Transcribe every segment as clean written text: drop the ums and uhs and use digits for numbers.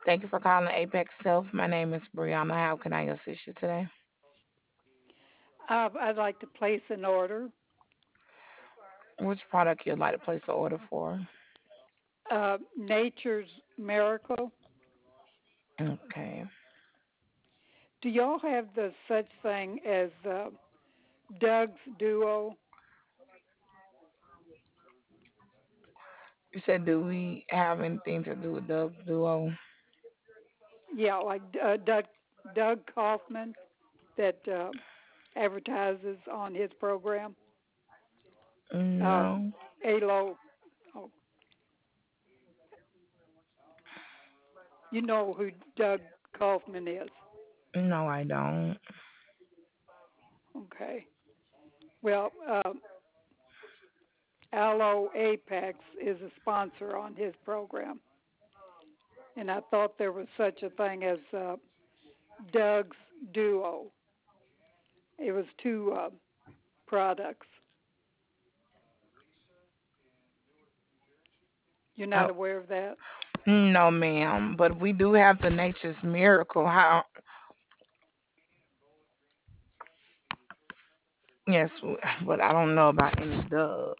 Thank you for calling Apex Self. My name is Brianna. How can I assist you today? I'd like to place an order. Which product you'd like to place an order for? Nature's Miracle. Okay. Do y'all have the such thing as Doug's Duo? You said, do we have anything to do with Dove Duo? Yeah, like Doug Kaufman that advertises on his program. No. Alo, oh, you know who Doug Kaufman is. No, I don't. Okay. Well, Aloe Apex is a sponsor on his program, and I thought there was such a thing as Doug's Duo. It was two products. You're Oh, not aware of that? no, ma'am. But we do have the Nature's Miracle. How? Yes, but I don't know about any Dove.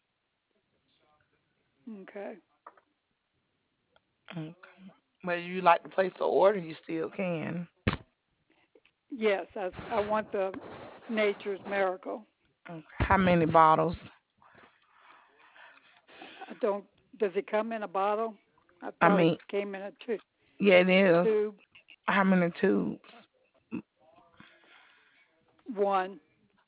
Okay. Okay. But if you like to place the order, you still can. Yes, I want the Nature's Miracle. Okay. How many bottles? I don't. Does it come in a bottle? I I thought it mean, came in a yeah, it is. tube. How many tubes? One.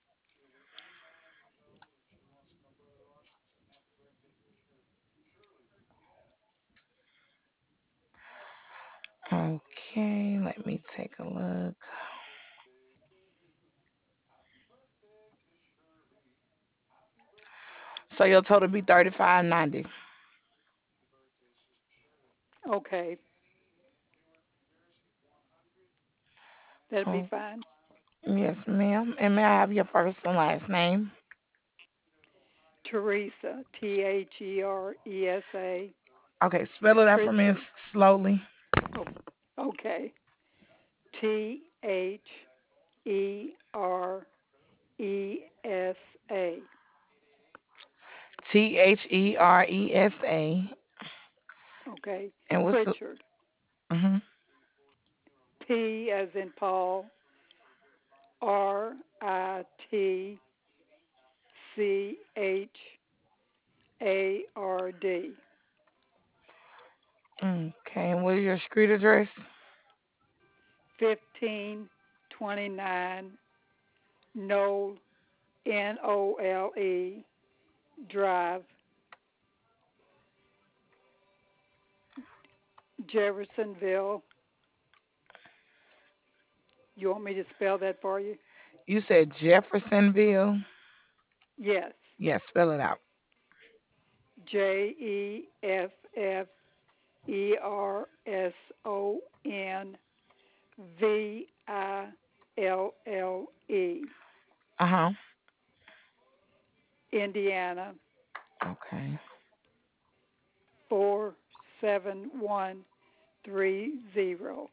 Okay, let me take a look. So your total be 35.90. Okay, that'd be Oh, fine. yes, ma'am. And may I have your first and last name? Teresa, Teresa. Okay, spell it out for me Pritchard. slowly. Oh, okay. Teresa. Theresa. Okay. And what's the? Pritchard. Mhm. P as in Paul. Ritchard. Okay, and what is your street address? 1529 Knoll Nole Drive, Jeffersonville. You want me to spell that for you? You said Jeffersonville. Yes. Yes, spell it out. Jeffersonville, Uh huh. Indiana, Okay. 47130.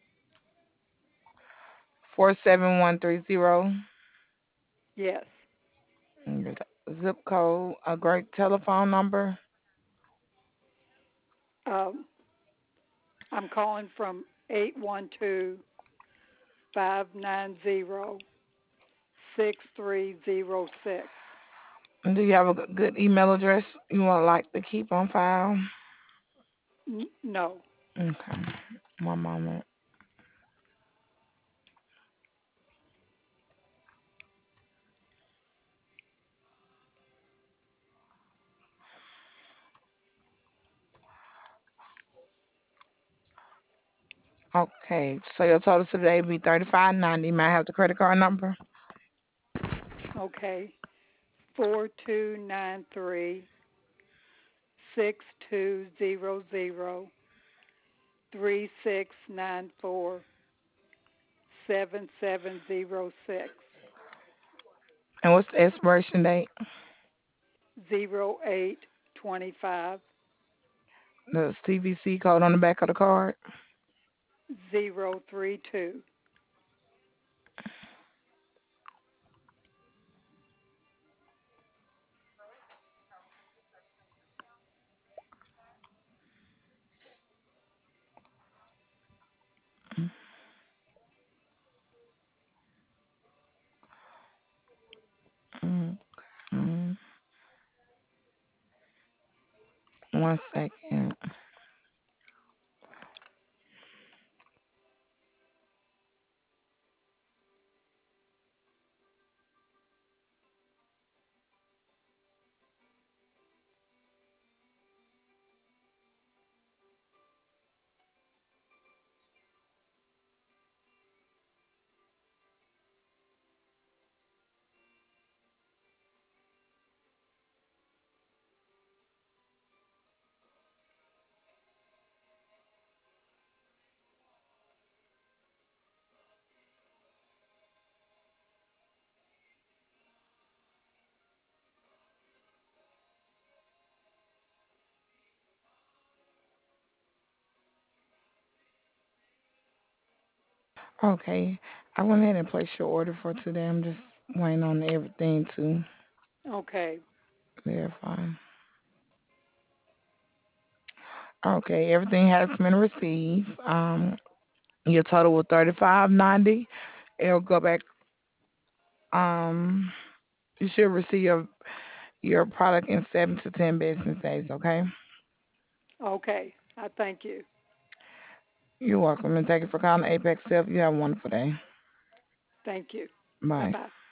47130. Yes. Your zip code. A great telephone number. Um, I'm calling from 812-590-6306. And do you have a good email address you want like to keep on file? No. Okay. One moment. Okay. So your total today be 35.90. May I have the credit card number? Okay. 4293-6200-3694-7706. And what's the expiration date? 0825. The CVC code on the back of the card? 032. Mm, mm. 1 second. Okay, I went ahead and placed your order for today. I'm just waiting on everything to Okay. verify. Okay, everything has been received. Your total was 35.90. It'll go back. Um, you should receive your product in 7 to 10 business days. Okay. Okay. I thank you. You're welcome, and thank you for calling Apex Self. You have a wonderful day. Thank you. Bye Bye. bye.